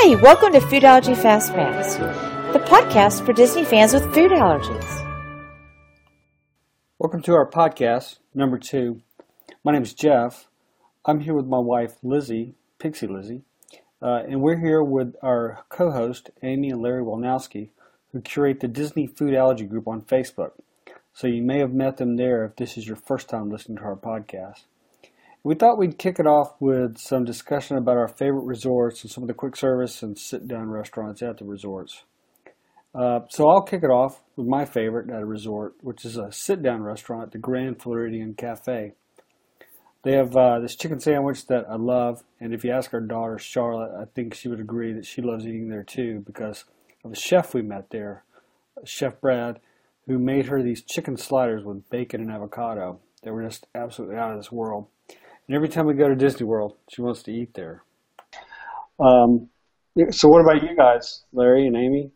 Hi, welcome to Foodology Fast Pass, the podcast for Disney fans with food allergies. Welcome to our podcast, number 2. My name is Jeff. I'm here with my wife, Lizzie, Pixie Lizzie, and we're here with our co-host, Amy and Larry Wolnowski, who curate the Disney Food Allergy Group on Facebook. So you may have met them there if this is your first time listening to our podcast. We thought we'd kick it off with some discussion about our favorite resorts and some of the quick service and sit-down restaurants at the resorts. So I'll kick it off with my favorite at a resort, which is a sit-down restaurant, the Grand Floridian Cafe. They have this chicken sandwich that I love, and if you ask our daughter, Charlotte, I think she would agree that she loves eating there too because of a chef we met there, Chef Brad, who made her these chicken sliders with bacon and avocado. They were just absolutely out of this world. And every time we go to Disney World, she wants to eat there. So what about you guys, Larry and Amy?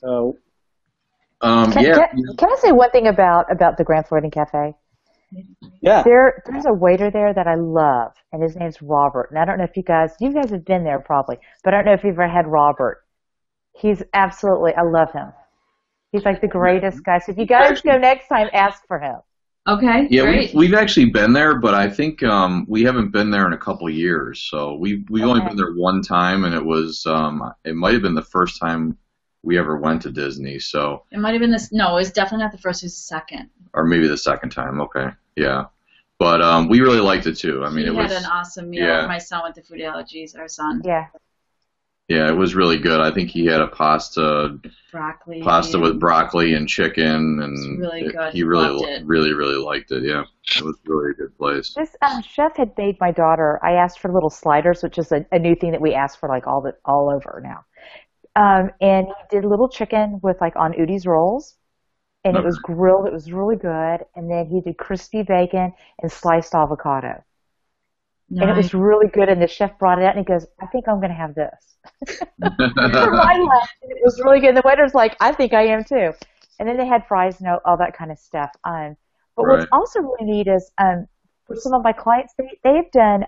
Can I say one thing about the Grand Floridian Cafe? Yeah. There's a waiter there that I love, and his name's Robert. And I don't know if you guys have been there probably, but I don't know if you've ever had Robert. He's absolutely, I love him. He's like the greatest guy. So if you guys go next time, ask for him. Okay. Yeah, great. we've actually been there, but I think we haven't been there in a couple of years. So we've only been there one time, and it was it might have been the first time we ever went to Disney. So It might have been this. No, it was definitely not the first. It was the second. or maybe the second time. Okay, yeah, but we really liked it too. I mean, He it had was an awesome meal. yeah. My son with the food allergies. Our son. Yeah, it was really good. I think he had a pasta Broccoli. with broccoli and chicken, and It's really good. he really Loved it. really liked it. Yeah, it was really a good place. This chef had made my daughter. I asked for little sliders, which is a new thing that we ask for like all over now. And he did little chicken with like on Udi's rolls, and it was grilled. It was really good. And then he did crispy bacon and sliced avocado. Nice. And it was really good, and the chef brought it out, and he goes, I think I'm going to have this. For my lunch, and it was really good. The waiter's like, I think I am too. And then they had fries and all that kind of stuff. But what's also really neat is for some of my clients, they've done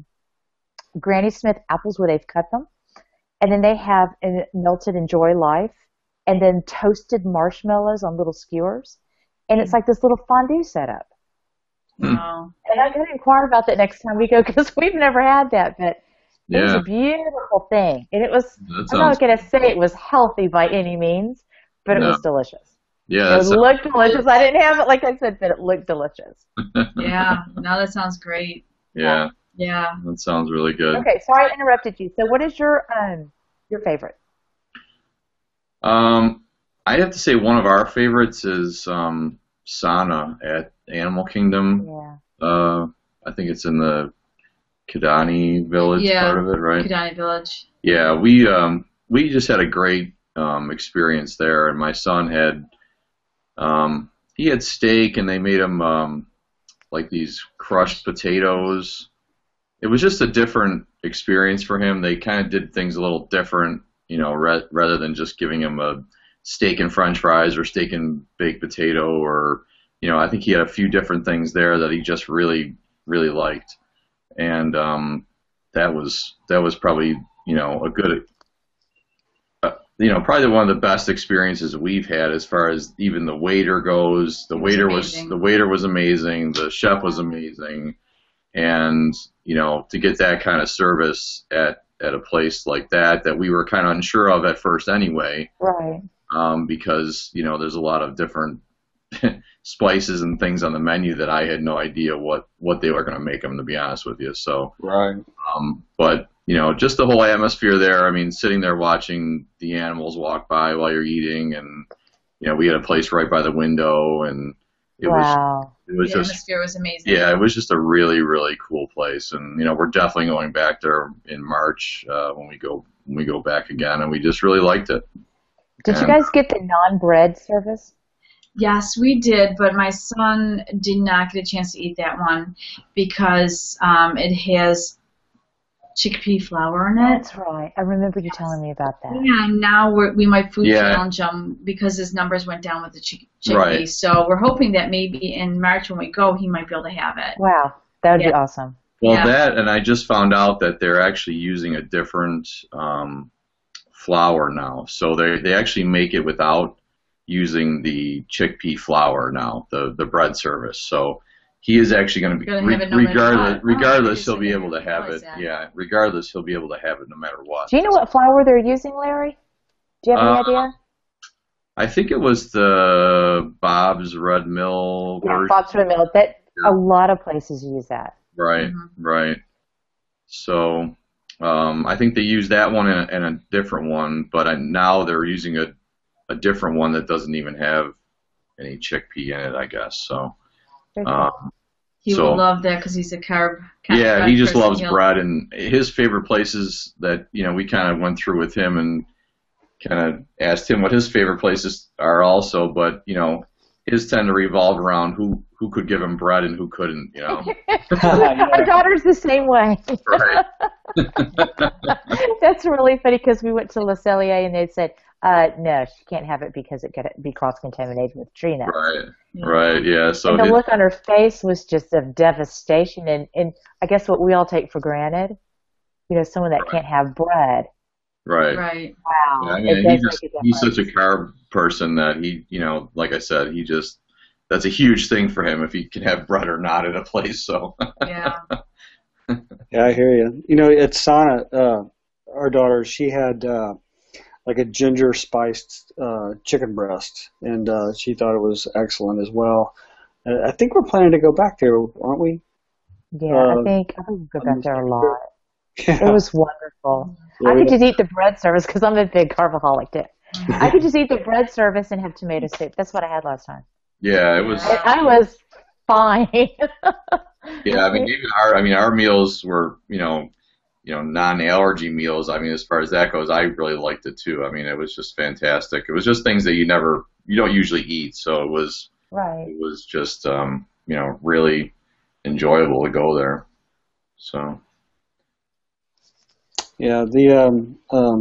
Granny Smith apples where they've cut them, and then they have melted Enjoy Life, and then toasted marshmallows on little skewers. And it's like this little fondue setup. Wow. And I'm going to inquire about that next time we go because we've never had that, but it was a beautiful thing. And it was, I'm not going to say it was healthy by any means, but it was delicious. Yeah, it looked delicious. I didn't have it like I said, but it looked delicious. Yeah, no, that sounds great. Yeah, Yeah. that sounds really good. Okay, sorry I interrupted you. So what is your favorite? I'd have to say one of our favorites is Sana at Animal Kingdom. Yeah. I think it's in the Kidani Village part of it, right? Kidani Village. Yeah, we just had a great experience there, and my son had he had steak, and they made him like these crushed potatoes. It was just a different experience for him. They kind of did things a little different, you know, rather than just giving him a steak and French fries or steak and baked potato, or you know, I think he had a few different things there that he just really liked, and that was probably, you know, a good, you know, probably one of the best experiences we've had as far as even the waiter goes. The waiter was amazing. The chef was amazing, and you know, to get that kind of service at a place like that we were kind of unsure of at first anyway. Right. Because, you know, there's a lot of different spices and things on the menu that I had no idea what they were going to make them, to be honest with you. So, Right. But, you know, just the whole atmosphere there, I mean, sitting there watching the animals walk by while you're eating, and, you know, we had a place right by the window, and it was The just, atmosphere was amazing. yeah, it was just a really, really cool place. And, you know, we're definitely going back there in March when we go back again, and we just really liked it. Did you guys get the non-bread service? Yes, we did, but my son did not get a chance to eat that one because it has chickpea flour in it. That's right. I remember you telling me about that. Yeah, and now we might food challenge him because his numbers went down with the chickpea. Right. So we're hoping that maybe in March when we go, he might be able to have it. Wow, that would be awesome. Well, that, and I just found out that they're actually using a different flour now. So they actually make it without using the chickpea flour now, the bread service. So he is actually going to be, regardless, he'll be able to have it. Yeah, regardless, he'll be able to have it no matter what. Do you know what flour they're using, Larry? Do you have any idea? I think it was the Bob's Red Mill version. Bob's Red Mill. A lot of places use that. Right, right. So I think they use that one and a different one, but now they're using a different one that doesn't even have any chickpea in it, I guess. So he would love that because he's a carb. Yeah, he just loves bread, and his favorite places that we kind of went through with him and kind of asked him what his favorite places are also, but his tend to revolve around who could give him bread and who couldn't. Our daughter's the same way. Right. That's really funny because we went to Le Cellier and they said, no, she can't have it because it could be cross-contaminated with tree nuts. Right, yeah. So and the look on her face was just of devastation, and I guess what we all take for granted, someone that can't have bread. Right. Wow. Yeah, I mean, he's such a carb person that he, like I said, that's a huge thing for him if he can have bread or not in a place. So. Yeah. Yeah, I hear you. At Sana, our daughter, she had like a ginger spiced chicken breast, and she thought it was excellent as well. I think we're planning to go back there, aren't we? Yeah, I think we'll go back there a lot. Yeah. It was wonderful. Yeah, I could just eat the bread service because I'm a big carbaholic too. I could just eat the bread service and have tomato soup. That's what I had last time. Yeah, it was. And I was fine. Yeah, I mean, even our meals were, non-allergy meals. I mean, as far as that goes, I really liked it too. I mean, it was just fantastic. It was just things that you don't usually eat, so it was. Right. It was just, really enjoyable to go there. So. Yeah, the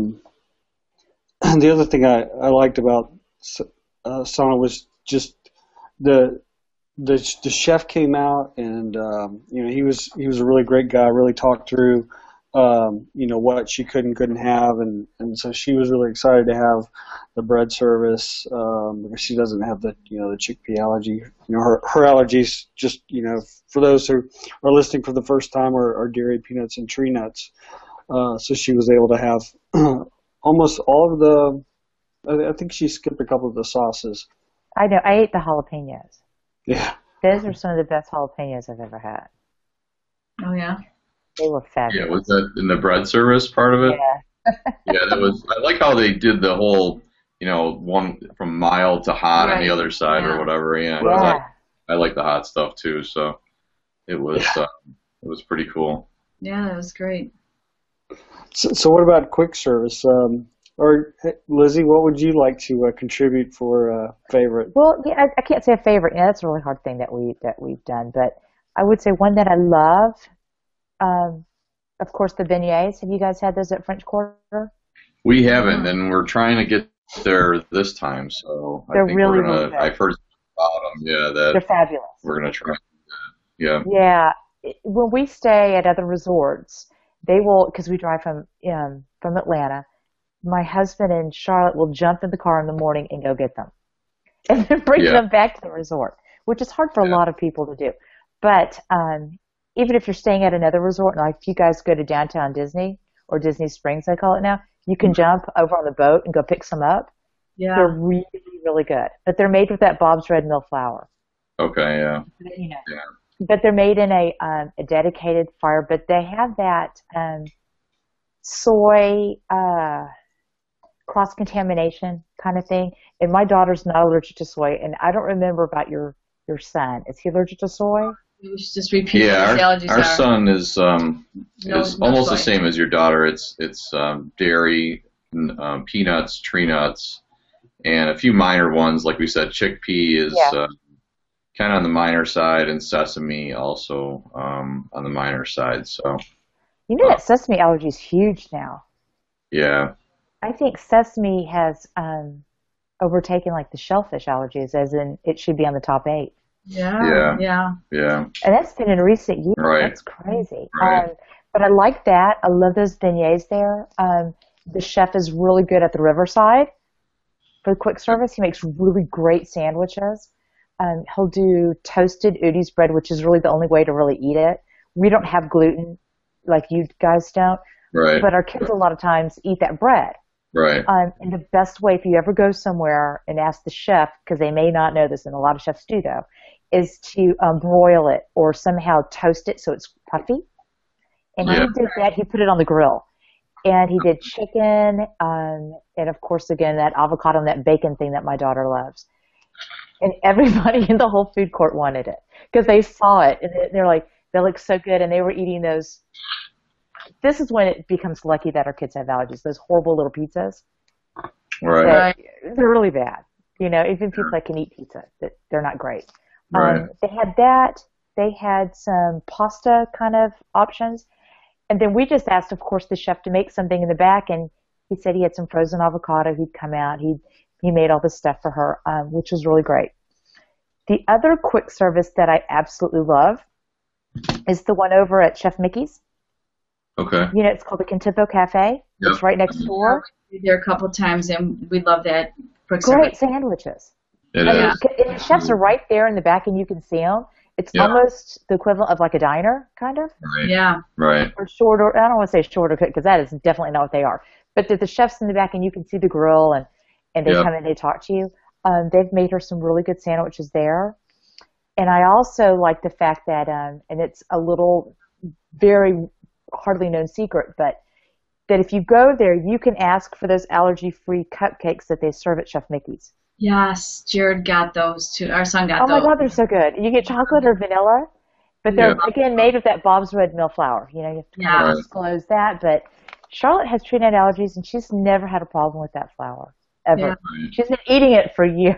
other thing I liked about Sana was just the chef came out and he was a really great guy. Really talked through what she could and couldn't have, and so she was really excited to have the bread service because she doesn't have the chickpea allergy. Her allergies, just for those who are listening for the first time, are dairy, peanuts, and tree nuts. So she was able to have almost all of the. I think she skipped a couple of the sauces. I know. I ate the jalapenos. Yeah. Those are some of the best jalapenos I've ever had. Oh yeah. They were fabulous. Yeah, was that in the bread service part of it? Yeah. Yeah, that was. I like how they did the whole, one from mild to hot on the other side or whatever. Yeah. I like the hot stuff too. So it was pretty cool. Yeah, that was great. So what about quick service? Or Lizzie, what would you like to contribute for favorite? Well, yeah, I can't say a favorite. Yeah, that's a really hard thing that we've done. But I would say one that I love. Of course, the beignets. Have you guys had those at French Quarter? We haven't, and we're trying to get there this time. So they're I think really, we're gonna. really good. I've heard about them. Yeah, they're fabulous. We're gonna try. Yeah. Yeah. When we stay at other resorts, they will, because we drive from Atlanta. My husband and Charlotte will jump in the car in the morning and go get them, and then bring them back to the resort, which is hard for a lot of people to do. But even if you're staying at another resort, like if you guys go to Downtown Disney or Disney Springs, I call it now, you can jump over on the boat and go pick some up. Yeah. They're really, really good. But they're made with that Bob's Red Mill flour. Okay, yeah. But they're made in a dedicated fire. But they have that soy cross-contamination kind of thing. And my daughter's not allergic to soy. And I don't remember about your son. Is he allergic to soy? We should just repeat what his allergies our are. Son is No almost soy. the same as your daughter. It's dairy, peanuts, tree nuts, and a few minor ones. Like we said, chickpea is kind of on the minor side, and sesame also on the minor side. So you know that sesame allergy is huge now. Yeah. I think sesame has overtaken like the shellfish allergies, as in it should be on the top 8. Yeah. And that's been in recent years. Right. That's crazy. Right. But I like that. I love those beignets there. the chef is really good at the Riverside for the quick service. He makes really great sandwiches. He'll do toasted Udi's bread, which is really the only way to really eat it. We don't have gluten like you guys don't, Right. but our kids a lot of times eat that bread. Right. And the best way, if you ever go somewhere and ask the chef, because they may not know this, and a lot of chefs do though, is to broil it or somehow toast it so it's puffy. And he did that. He put it on the grill. And he did chicken, and of course, again, that avocado and that bacon thing that my daughter loves. And everybody in the whole food court wanted it because they saw it, and they're like, they look so good, and they were eating those. This is when it becomes lucky that our kids have allergies, those horrible little pizzas. Right. They're really bad. You know, even people that can eat pizza, they're not great. Right. They had that. They had some pasta kind of options. And then we just asked, of course, the chef to make something in the back, and he said he had some frozen avocado. He'd come out. He made all this stuff for her, which was really great. The other quick service that I absolutely love is the one over at Chef Mickey's. Okay. You know, it's called the Contempo Cafe. Yep. It's right next door. We've been there a couple of times, and we love that quick Great service. sandwiches. It And is. the chefs are right there in the back, and you can see them. It's almost the equivalent of like a diner, kind of. Right. Yeah. Right. Or shorter. I don't want to say shorter because that is definitely not what they are. But the chefs in the back, and you can see the grill, and they come and they talk to you. They've made her some really good sandwiches there. And I also like the fact that, and it's a little very hardly known secret, but that if you go there, you can ask for those allergy-free cupcakes that they serve at Chef Mickey's. Yes, Jared got those too. Our son got Oh those. my God, they're so good. You get chocolate or vanilla, but they're, again, made with that Bob's Red Mill flour. You know, you have to kind of disclose that. But Charlotte has treated allergies, and she's never had a problem with that flour, ever. Yeah. She's been eating it for years.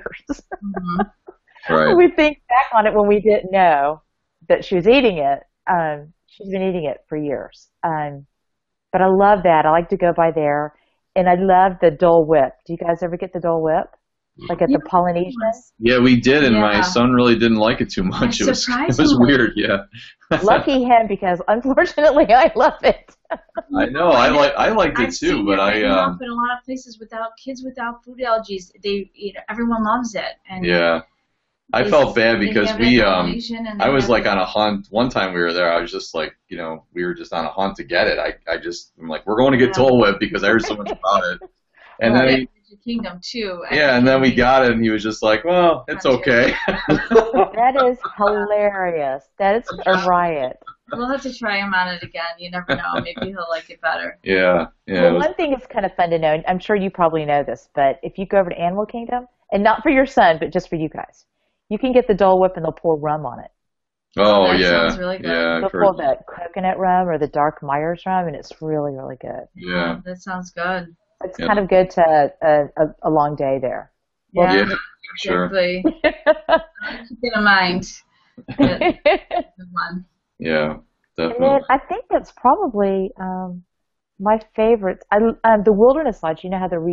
Right. We think back on it when we didn't know that she was eating it. She's been eating it for years. But I love that. I like to go by there. And I love the Dole Whip. Do you guys ever get the Dole Whip? Like at the Polynesian? Yeah, we did, and my son really didn't like it too much. It was weird. Yeah. Lucky him, because unfortunately I love it. I know. I liked it too, but in a lot of places without kids without food allergies, everyone loves it. And yeah. I felt bad because I was like on a hunt. One time we were there, I was just like, you know, we were just on a hunt to get it. I'm like, we're going to get Dole Whip because I heard so much about it. And then Kingdom too. And then we got it, and he was just like, well, it's okay. That is hilarious. That is a riot. We'll have to try him on it again. You never know. Maybe he'll like it better. Yeah. Well, one thing is kind of fun to know, and I'm sure you probably know this, but if you go over to Animal Kingdom, and not for your son, but just for you guys, you can get the Dole Whip and they'll pour rum on it. Oh, that yeah. sounds really good. Yeah, they'll pour the coconut rum or the Dark Myers rum, and it's really, really good. Yeah. That sounds good. It's kind of good to a long day there. Yeah, sure. Exactly. Keep it in mind. Good one. Yeah, definitely. And then I think that's probably my favorite. The Wilderness Lodge, you know how they're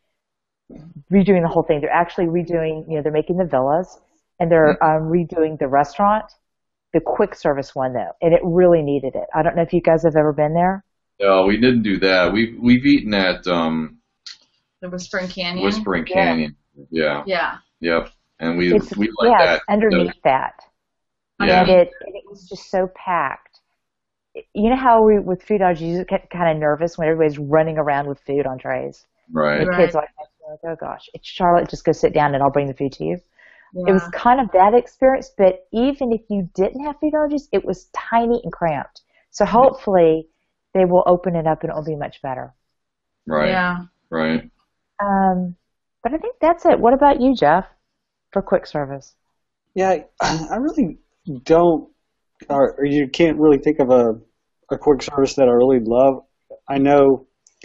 redoing the whole thing. They're actually redoing, you know, they're making the villas, and they're redoing the restaurant, the quick service one, though, and it really needed it. I don't know if you guys have ever been there. No, we didn't do that. We've eaten at The Whispering Canyon. Whispering Canyon. Yeah. Yeah. Yep. And we like that. It's underneath that. Yeah. And it was just so packed. You know how with food allergies, you get kind of nervous when everybody's running around with food on trays. Right. The kids are like, oh gosh, it's Charlotte, just go sit down and I'll bring the food to you. Yeah. It was kind of that experience, but even if you didn't have food allergies, it was tiny and cramped. So hopefully they will open it up and it'll be much better. Right. Yeah. Right. But I think that's it. What about you, Jeff, for quick service? Yeah, I really don't, or you can't really think of a quick service that I really love. I know,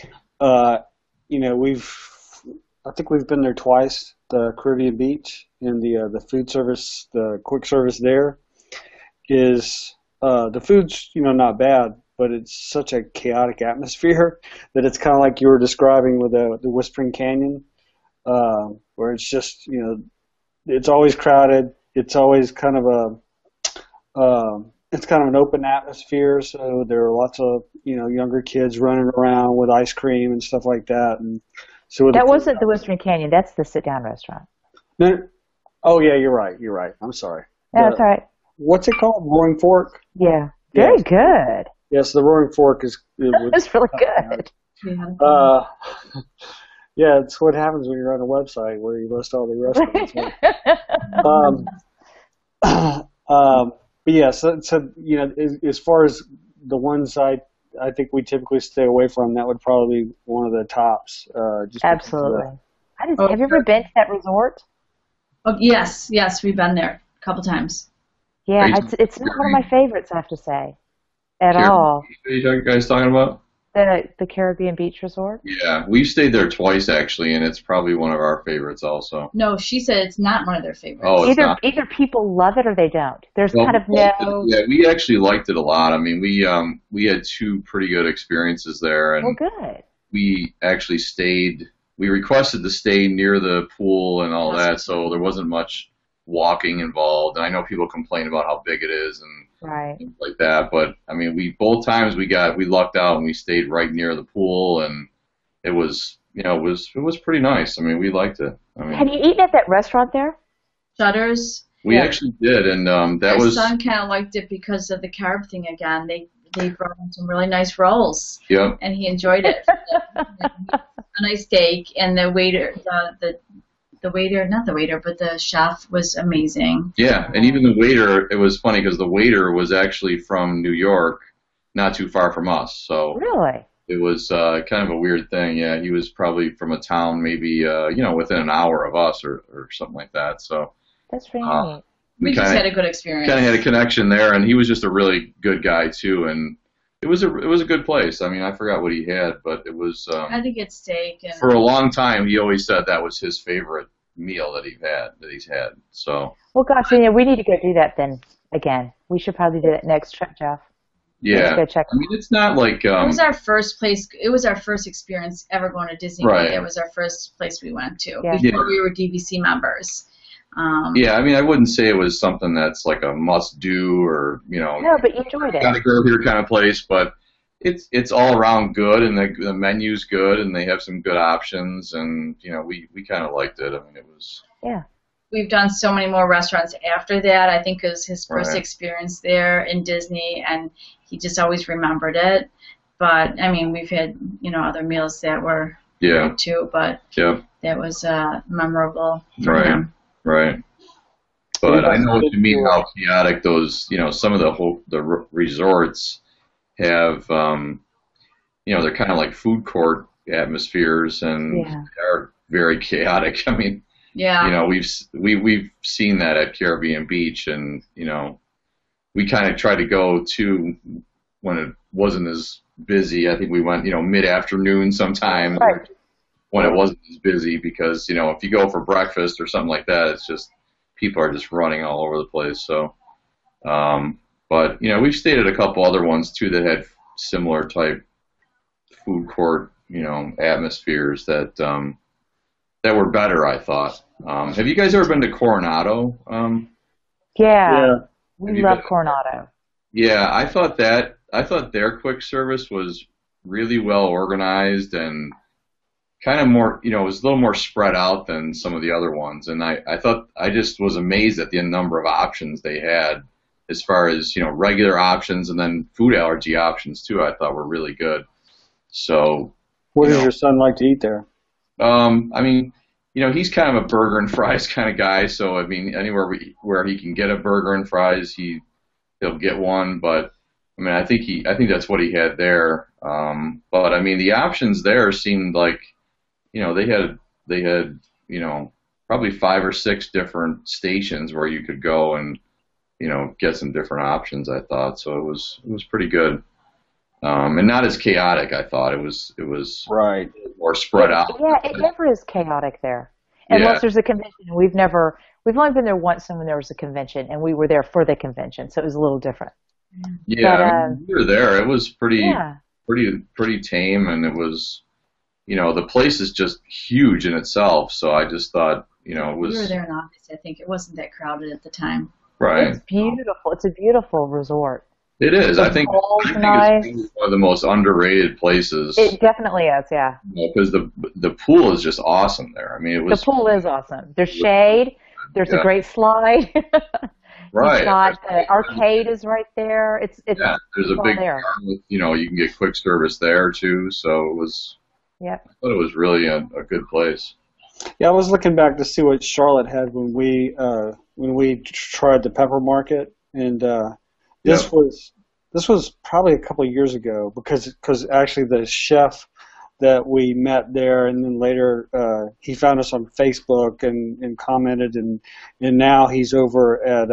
you know, I think we've been there twice, the Caribbean Beach, and the food service, the quick service there is, the food's, you know, not bad, but it's such a chaotic atmosphere that it's kind of like you were describing with the Whispering Canyon, where it's just, you know, it's always crowded. It's always kind of it's kind of an open atmosphere, so there are lots of younger kids running around with ice cream and stuff like that. And so That wasn't the Western Canyon. That's the sit-down restaurant. Oh yeah, you're right. I'm sorry. No, that's all right. What's it called? Roaring Fork. Yeah, very good. Yes, the Roaring Fork is. That's really good. Yeah, it's what happens when you're on a website where you list all the restaurants. But yeah, so as far as the ones I think we typically stay away from, that would probably be one of the tops. Absolutely. Have you ever been to that resort? Oh, yes, we've been there a couple times. Yeah, it's not one of my favorites, I have to say, at all. What are you guys talking about? The Caribbean Beach Resort? Yeah, we've stayed there twice, actually, and it's probably one of our favorites also. No, she said it's not one of their favorites. Oh, Either people love it or they don't. There's kind of no... Yeah, we actually liked it a lot. I mean, we had two pretty good experiences there. And good. We actually we requested to stay near the pool and all that, so there wasn't much walking involved. And I know people complain about how big it is and things like that, but I mean, both times we lucked out and we stayed right near the pool, and it was pretty nice. I mean, we liked it. I mean, have you eaten at that restaurant there? Shutters. We actually did, and My son kind of liked it because of the carb thing again. They brought in some really nice rolls. Yep. And he enjoyed it. A nice steak, and the waiter, but the chef was amazing. Yeah, and even the waiter, it was funny because the waiter was actually from New York, not too far from us. So really, it was kind of a weird thing. Yeah, he was probably from a town maybe within an hour of us or something like that. So that's really neat. We just had a good experience. Kind of had a connection there, and he was just a really good guy too. And it was a good place. I mean, I forgot what he had, but it was. I had a good steak. And for a long time, he always said that was his favorite meal that he's had. So. Well, gosh, we need to go do that then again. We should probably do that next trip, Jeff. Yeah. Let's go check. I mean, it's not like. It was our first place. It was our first experience ever going to Disney. Right. It was our first place we went to before we were DVC members. Yeah, I mean, I wouldn't say it was something that's like a must-do or No, but you enjoyed it. Gotta go here kind of place, but it's all around good, and the menu's good, and they have some good options, and we kind of liked it. I mean, it was. Yeah. We've done so many more restaurants after that. I think it was his first experience there in Disney, and he just always remembered it. But I mean, we've had other meals that were good too, but that was memorable for him. Right. But I know what you mean, how chaotic those, some of the resorts have, they're kind of like food court atmospheres, and they're very chaotic. I mean, we've seen that at Caribbean Beach, and, we kind of tried to go to when it wasn't as busy. I think we went, mid-afternoon sometimes. Right. When it wasn't as busy, because if you go for breakfast or something like that, it's just people are just running all over the place. So, but we've stayed at a couple other ones too that had similar type food court atmospheres that that were better, I thought. Have you guys ever been to Coronado? Yeah. We love Coronado. Yeah, I thought their quick service was really well organized and kind of more, it was a little more spread out than some of the other ones. And I just was amazed at the number of options they had as far as, regular options and then food allergy options too, I thought were really good. So. What does your son like to eat there? I mean, he's kind of a burger and fries kind of guy. So, I mean, anywhere where he can get a burger and fries, he'll get one. But I mean, I think that's what he had there. But I mean, the options there seemed like, they had probably 5 or 6 different stations where you could go and get some different options, I thought. So it was pretty good, and not as chaotic. I thought it was right, more spread out. Yeah, it never is chaotic there unless there's a convention. We've only been there once when there was a convention, and we were there for the convention, so it was a little different. Yeah, but, we were there. It was pretty tame, and it was. The place is just huge in itself, so I just thought, it was... We were there in August, I think. It wasn't that crowded at the time. Right. It's beautiful. It's a beautiful resort. It is. I think nice. It's one of the most underrated places. It definitely is, yeah. Because the pool is just awesome there. I mean, the pool is awesome. There's shade. There's a great slide. Right. The arcade is right there. It's there's a big bar with, you can get quick service there too. So it was. Yeah. I thought it was really a good place. Yeah, I was looking back to see what Charlotte had when we tried the Pepper Market, and this was probably a couple of years ago because actually the chef that we met there, and then later he found us on Facebook and commented, and now he's over at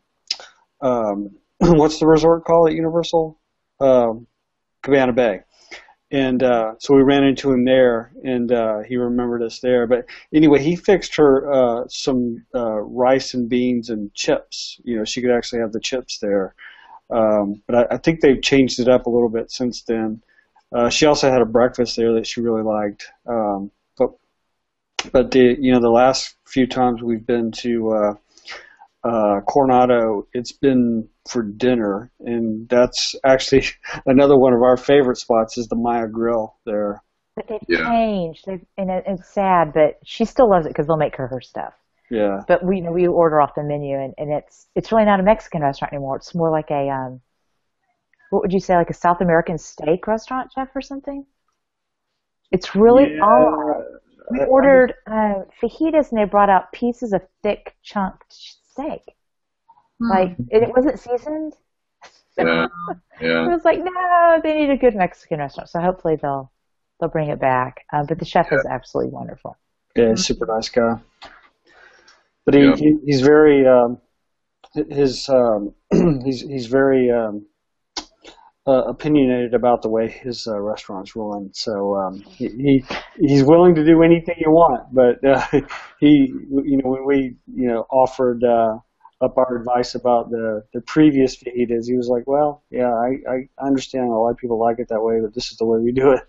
what's the resort called at Universal? Cabana Bay. And so we ran into him there, and he remembered us there. But anyway, he fixed her some rice and beans and chips. She could actually have the chips there. But I think they've changed it up a little bit since then. She also had a breakfast there that she really liked. But the last few times we've been to Coronado, it's been for dinner, and that's actually another one of our favorite spots is the Maya Grill there. But they've changed, and it's sad, but she still loves it because they'll make her stuff. Yeah. But we order off the menu, and it's really not a Mexican restaurant anymore. It's more like a what would you say, like a South American steak restaurant, Jeff, or something? It's really odd. We ordered fajitas, and they brought out pieces of thick chunked steak. Like, it wasn't seasoned. Yeah. I was like, no, they need a good Mexican restaurant. So hopefully they'll bring it back. But the chef is absolutely wonderful. Yeah, he's a super nice guy. But he's very he's very opinionated about the way his restaurant's run. So he's willing to do anything you want. But when we offered up our advice about the previous fajitas, he was like, well, yeah, I understand a lot of people like it that way, but this is the way we do it.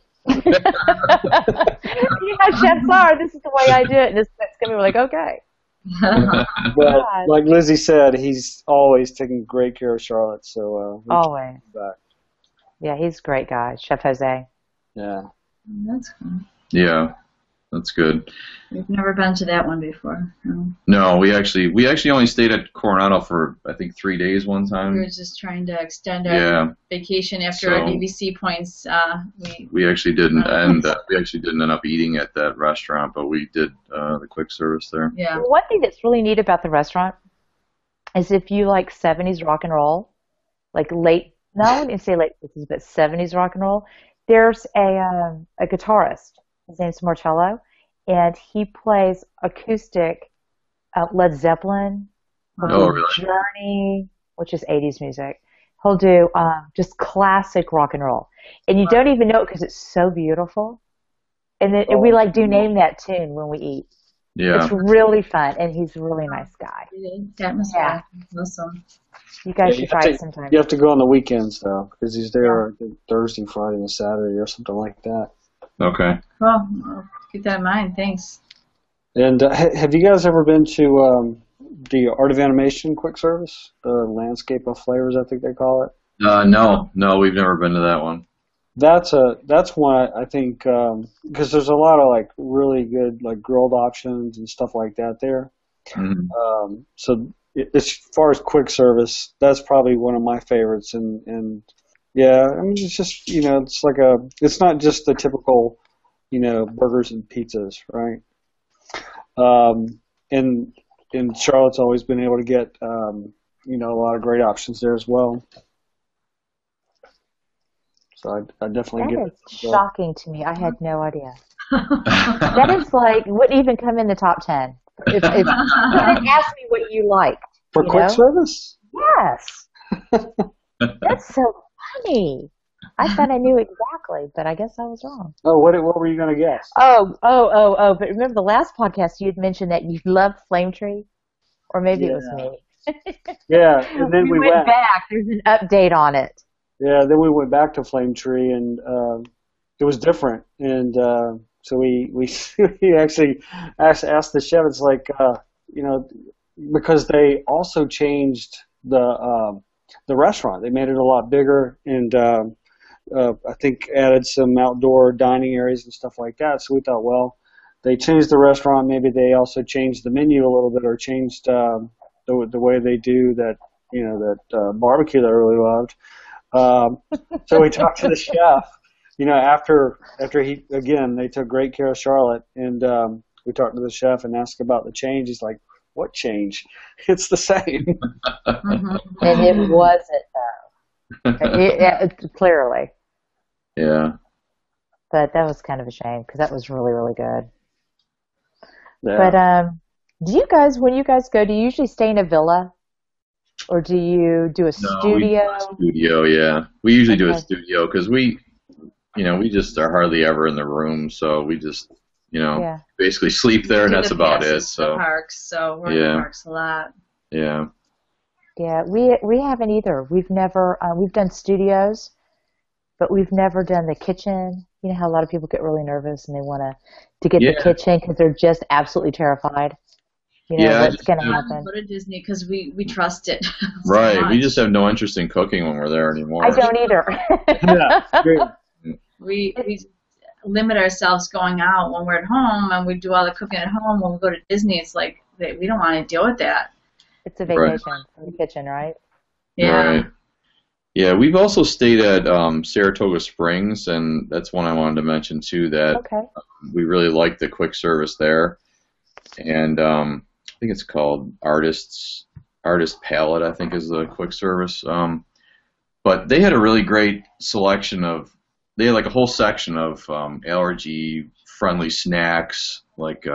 Chefs are. This is the way I do it. And it's going to be like, okay. But like Lizzie said, he's always taking great care of Charlotte. So always. Yeah, he's a great guy, Chef Jose. Yeah. That's cool. Yeah, that's good. We've never been to that one before. No, we actually only stayed at Coronado for I think 3 days one time. We were just trying to extend our vacation after our DVC points. We actually didn't, and we actually didn't end up eating at that restaurant, but we did the quick service there. Yeah. One thing that's really neat about the restaurant is if you like 70s rock and roll, like late. No, I wouldn't say late 50s, but 70s rock and roll. There's a guitarist. His name's Marcello, and he plays acoustic Led Zeppelin, really? Journey, which is 80s music. He'll do just classic rock and roll, and you don't even know it because it's so beautiful. And then we do name that tune when we eat. Yeah, it's really fun, and he's a really nice guy. Atmosphere, awesome. You guys should try it sometime. You have to go on the weekends though, because he's there Thursday, Friday, and Saturday, or something like that. Okay. Well, I'll keep that in mind. Thanks. And have you guys ever been to the Art of Animation quick service, the Landscape of Flavors, I think they call it? No, we've never been to that one. That's one I think because there's a lot of really good grilled options and stuff like that there. Mm-hmm. So as far as quick service, that's probably one of my favorites. And yeah, I mean it's just it's not just the typical burgers and pizzas, right? And Charlotte's always been able to get a lot of great options there as well. So I definitely get it. That is shocking to me. I had no idea. That is wouldn't even come in the top 10. You didn't ask me what you liked. For quick service? Yes. That's so funny. I thought I knew exactly, but I guess I was wrong. Oh, what were you going to guess? Oh. But remember the last podcast you had mentioned that you loved Flame Tree? Or maybe it was me. Yeah, and then we went back. There's an update on it. Yeah, then we went back to Flame Tree, and it was different. And so we actually asked the chef, it's because they also changed the the restaurant. They made it a lot bigger and I think added some outdoor dining areas and stuff like that. So we thought, well, they changed the restaurant. Maybe they also changed the menu a little bit, or changed the way they do that, barbecue that I really loved. So we talked to the chef. After they took great care of Charlotte, and we talked to the chef and asked about the change. He's like, "What change? It's the same." And it wasn't though. Clearly. Yeah. But that was kind of a shame because that was really, really good. Yeah. But do you guys, when you guys go, do you usually stay in a villa, or do you do a studio? Studio, yeah. We usually do a studio because we just are hardly ever in the room, so we just, basically sleep there, and that's about it. So parks, so we're in the parks a lot. Yeah. Yeah, we haven't either. We've never we've done studios, but we've never done the kitchen. You know how a lot of people get really nervous and they want to get the kitchen because they're just absolutely terrified. What's going to happen. Go to Disney because we trust it. Right. We just have no interest in cooking when we're there anymore. I don't either. Yeah, great. We limit ourselves going out when we're at home, and we do all the cooking at home. When we go to Disney, it's like we don't want to deal with that. It's a vacation in the kitchen, right? Yeah. Right. Yeah, we've also stayed at Saratoga Springs, and that's one I wanted to mention too. That we really like the quick service there, and I think it's called Artist Palette. I think is the quick service. But they had a really great selection of. They had like a whole section of allergy-friendly snacks, like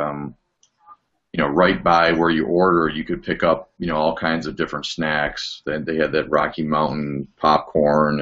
right by where you order, you could pick up all kinds of different snacks. Then they had that Rocky Mountain popcorn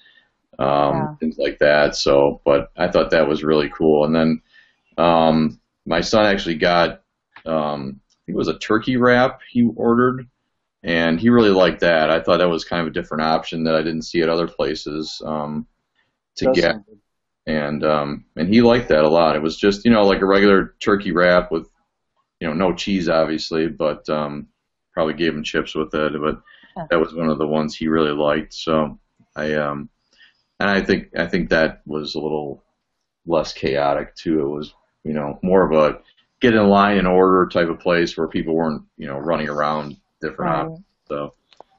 and things like that. So, but I thought that was really cool. And then my son actually got I think it was a turkey wrap he ordered, and he really liked that. I thought that was kind of a different option that I didn't see at other places. To get, and he liked that a lot. It was just like a regular turkey wrap with no cheese obviously, but probably gave him chips with it. But that was one of the ones he really liked. So and I think that was a little less chaotic too. It was more of a get in line and order type of place where people weren't running around different options. So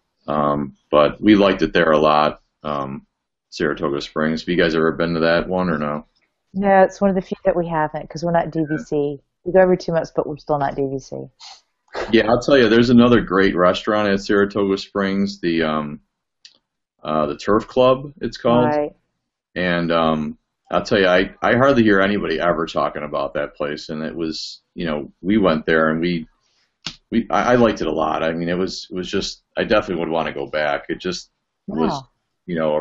but we liked it there a lot. Saratoga Springs. Have you guys ever been to that one or no? No, it's one of the few that we haven't because we're not DVC. We go every 2 months, but we're still not DVC. Yeah, I'll tell you, there's another great restaurant at Saratoga Springs, the Turf Club, it's called. Right. And I'll tell you, I hardly hear anybody ever talking about that place. And it was, we went there and I liked it a lot. I mean, it was just, I definitely would want to go back. It just was, a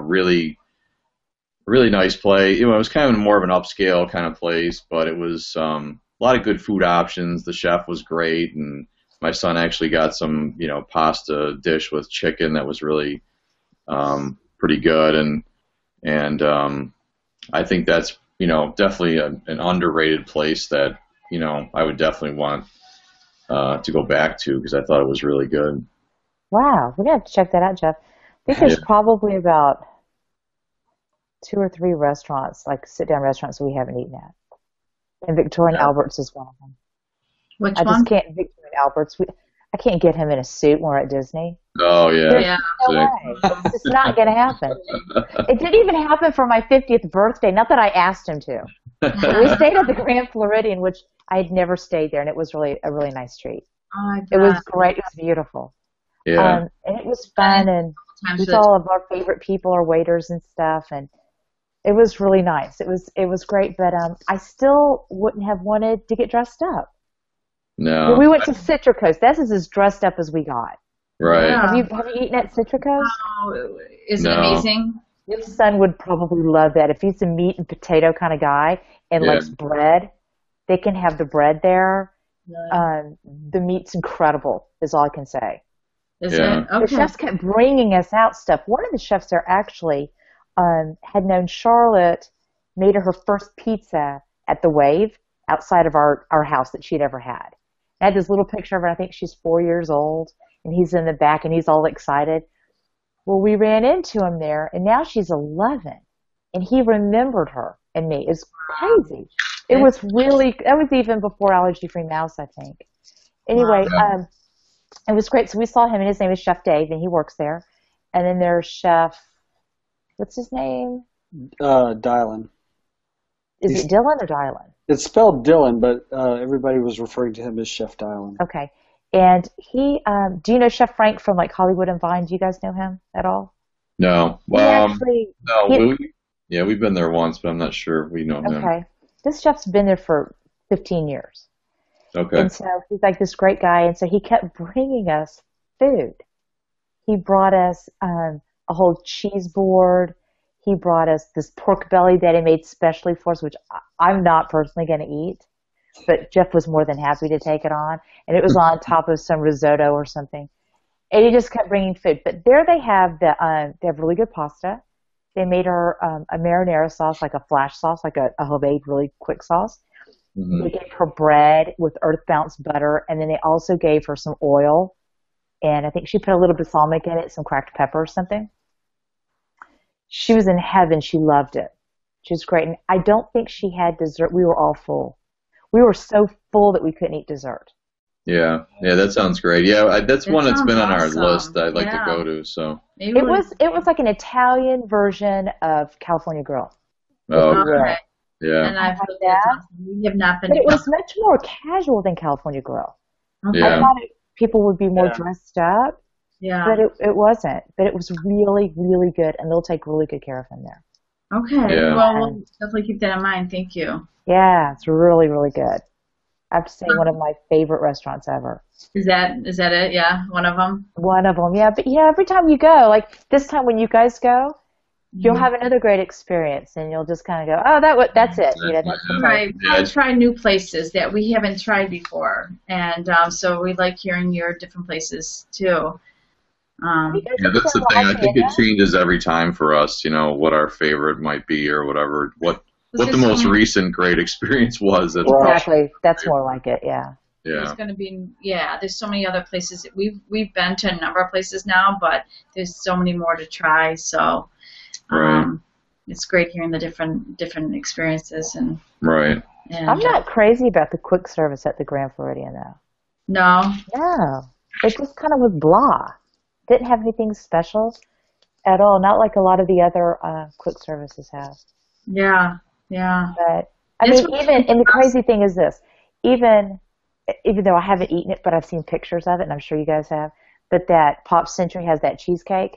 really nice place. It was kind of more of an upscale kind of place, but it was a lot of good food options. The chef was great, and my son actually got some, pasta dish with chicken that was really pretty good, and I think that's definitely an underrated place that I would definitely want to go back to because I thought it was really good. Wow, we're gonna have to check that out, Jeff. I think there's probably about 2 or 3 restaurants, like sit-down restaurants, we haven't eaten at. And Victoria and Albert's is one of them. Which I one? just can't, Victoria and Albert's. I can't get him in a suit when we're at Disney. Oh, yeah. Yeah. No way. It's just not going to happen. It didn't even happen for my 50th birthday. Not that I asked him to. We stayed at the Grand Floridian, which I had never stayed there, and it was really a really nice treat. Oh, it was great. It was beautiful. Yeah. And it was fun, and we saw all of our favorite people, our waiters and stuff, and it was really nice. It was great, but I still wouldn't have wanted to get dressed up. No. When we went to Citricos, that's as dressed up as we got. Right. Yeah. Have you eaten at Citricos? Oh, is it amazing? Your son would probably love that. If he's a meat and potato kind of guy and likes bread, they can have the bread there. The meat's incredible, is all I can say. Is it? Okay. The chefs kept bringing us out stuff. One of the chefs there actually had known Charlotte, made her her first pizza at the Wave outside of our house that she'd ever had. I had this little picture of her. I think she's 4 years old, and he's in the back, and he's all excited. Well, we ran into him there, and now she's 11, and he remembered her and me. It's crazy. It was that was even before Allergy Free Mouse, I think. Anyway, it was great. So we saw him, and his name is Chef Dave, and he works there. And then there's Chef, what's his name? Dylan. Is it Dylan or Dylan? It's spelled Dylan, but everybody was referring to him as Chef Dylan. Okay. And he, do you know Chef Frank from like Hollywood and Vine? Do you guys know him at all? No. Well, we've been there once, but I'm not sure if we know him. Okay. This chef's been there for 15 years. Okay. And so he's like this great guy, and so he kept bringing us food. He brought us a whole cheese board. He brought us this pork belly that he made specially for us, which I'm not personally going to eat, but Jeff was more than happy to take it on. And it was on top of some risotto or something. And he just kept bringing food. But there they have they have really good pasta. They made her a marinara sauce, like a flash sauce, like a homemade really quick sauce. Mm-hmm. They gave her bread with earth bounce butter, and then they also gave her some oil. And I think she put a little balsamic in it, some cracked pepper or something. She was in heaven. She loved it. She was great. And I don't think she had dessert. We were all full. We were so full that we couldn't eat dessert. Yeah, that sounds great. Yeah, that's one that's been on our list I'd like to go to. So it was like an Italian version of California Grill. Oh, okay. Yeah. And I've heard that. We have not been. But it was much more casual than California Grill. Okay. Yeah. I thought people would be more dressed up. Yeah. But it wasn't. But it was really, really good, and they'll take really good care of him there. Okay. Yeah. Well, we'll definitely keep that in mind. Thank you. Yeah, it's really, really good. I have to say, one of my favorite restaurants ever. Is that it? Yeah, one of them. One of them, yeah. But every time you go, like this time when you guys go, you'll have another great experience, and you'll just kind of go, "Oh, that's it." I try new places that we haven't tried before, and so we like hearing your different places too. That's the thing. I think it changes every time for us. What our favorite might be, or whatever. What the most recent great experience was. Exactly. That's more like it. Yeah. Yeah. There's going to be there's so many other places. We've been to a number of places now, but there's so many more to try. So. It's great hearing the different experiences and. Right. And, I'm not crazy about the quick service at the Grand Floridian though. No. No, it just kind of was blah. Didn't have anything special at all. Not like a lot of the other quick services have. Yeah. Yeah. But I mean, and the crazy thing is this: even though I haven't eaten it, but I've seen pictures of it, and I'm sure you guys have. But that Pop Century has that cheesecake.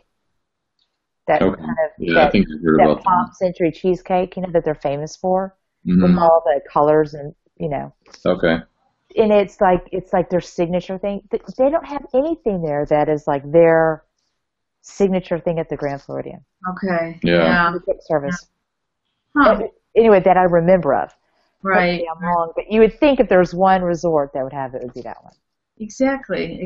That kind of I think I've heard about Pop Century cheesecake, that they're famous for, mm-hmm. with all the colors and Okay. And it's like their signature thing. They don't have anything there that is like their signature thing at the Grand Floridian. Okay. Yeah. The quick service. Yeah. Huh. Anyway, that I remember of. Right. I'm wrong, but you would think if there's one resort that would have it, would be that one. Exactly.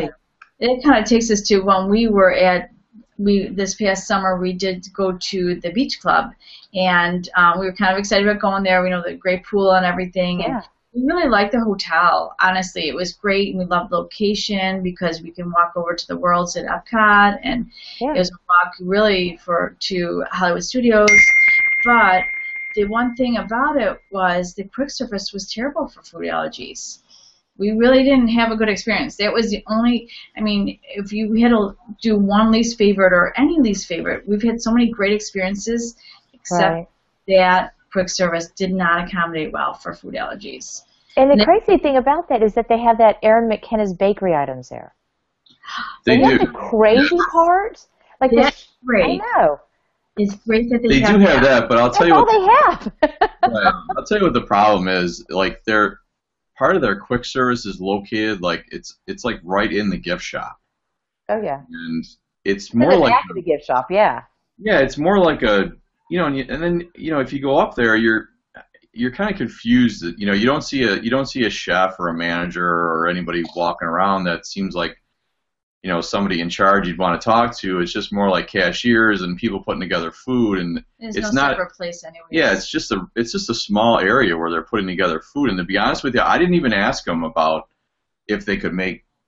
It kind of takes us to when we were at. This past summer we did go to the beach club, and we were kind of excited about going there. We know the great pool and everything, and we really liked the hotel. Honestly, it was great, and we loved the location because we can walk over to the Worlds at Epcot, and it was a walk really to Hollywood Studios. But the one thing about it was the quick service was terrible for food allergies. We really didn't have a good experience. That was the only, if we had to do one least favorite or any least favorite, we've had so many great experiences, except that quick service did not accommodate well for food allergies. And the crazy thing about that is that they have that Aaron McKenna's bakery items there. They do. The crazy part? Like that's great. I know. It's great that they do have that, but I'll tell you what they have. I'll tell you what the problem is. Like part of their quick service is located it's like right in the gift shop. Oh yeah. And it's more like the gift shop, yeah. Yeah, it's more like and then if you go up there, you're kind of confused. That you don't see a chef or a manager or anybody walking around that seems like somebody in charge you'd want to talk to. It's just more like cashiers and people putting together food, and it's not separate place anyway. Yeah, it's just a small area where they're putting together food. And to be honest with you, I didn't even ask them about if they could make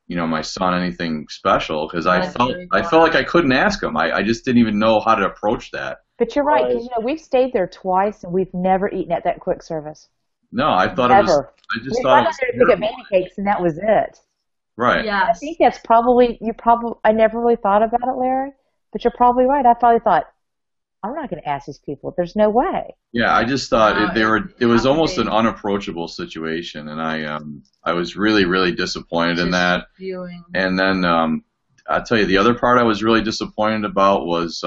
my son anything special because I That's felt very I felt like I couldn't ask him. I just didn't even know how to approach that. But you're right, because we've stayed there twice and we've never eaten at that quick service. No, I thought Never. it was. I just We thought it got was there to pick up terrible. baby cakes, and that was it. Right. I Yes. think that's I never really thought about it, Larry, but you're probably right. I probably thought, I'm not going to ask these people. There's no way. Yeah, I just thought No, it was it almost has an to be. unapproachable situation, and I was really really disappointed in Just that. viewing. And then I'll tell you the other part I was really disappointed about was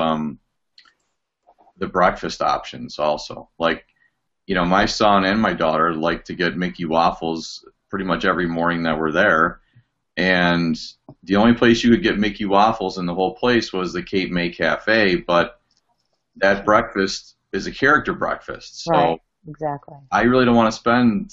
the breakfast options also. Like, my son and my daughter like to get Mickey waffles pretty much every morning that we're there, and the only place you could get Mickey waffles in the whole place was the Cape May Cafe, but that breakfast is a character breakfast. So Right. Exactly. I really don't want to spend,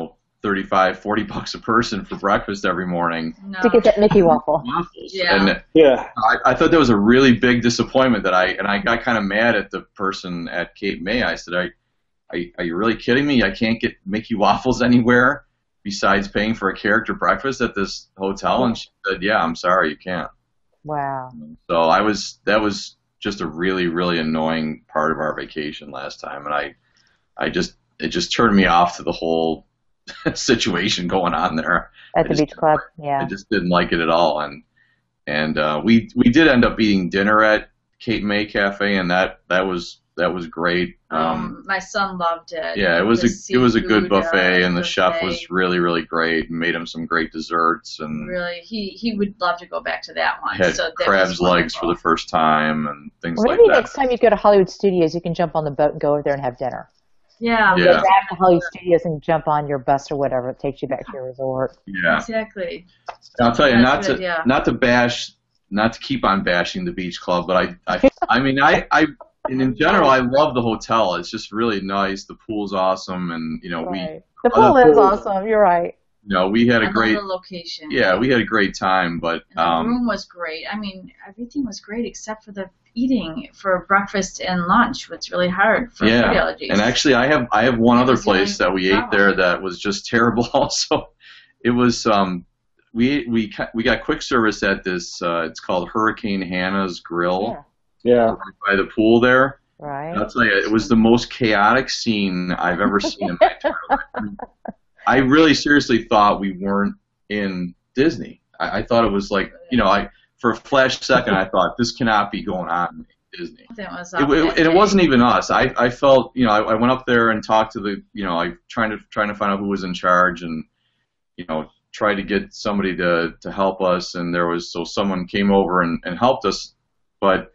$35-$40 a person for breakfast every morning. No. To get that Mickey waffle. Waffles. Yeah. And Yeah. I thought that was a really big disappointment that I got kind of mad at the person at Cape May. I said, are you really kidding me? I can't get Mickey waffles anywhere besides paying for a character breakfast at this hotel? And she said, yeah, I'm sorry, you can't. Wow. So that was just a really, really annoying part of our vacation last time. And it just turned me off to the whole situation going on there. At the beach club? Yeah. I just didn't like it at all. And we did end up eating dinner at Cape May Cafe, and that was great. My son loved it. Yeah, it was a good seafood, buffet, and the chef buffet. was really really great and made him some great desserts and Really, he would love to go back to that one. had So that crab's was legs for wonderful. the first time and things Well, like maybe that. next time you go to Hollywood Studios, you can jump on the boat and go over there and have dinner. Yeah, Yeah. Go back to Hollywood Studios and jump on your bus or whatever. It takes you back to your resort. Yeah, exactly. and I'll tell you, That's good, yeah. not to keep on bashing the beach club, but I mean and in general I love the hotel. It's just really nice. The pool's awesome, and Right. The pool is awesome. You're right. we had I a love great the location. we had a great time, but And the room was great. I mean, everything was great except for the eating for breakfast and lunch, which is really hard for food allergies. and actually I have one other was the only place that we ate problem. there that was just terrible also. It was we got quick service at this it's called Hurricane Hannah's Grill Yeah. right by the pool there. Right. I'll tell you, it was the most chaotic scene I've ever seen in my entire life. I mean, I really seriously thought we weren't in Disney. I thought it was like, for a flash second, I thought this cannot be going on in Disney. That was And it wasn't even us. I felt, I went up there and talked to the, I trying to find out who was in charge and, tried to get somebody to help us. And so someone came over and helped us, but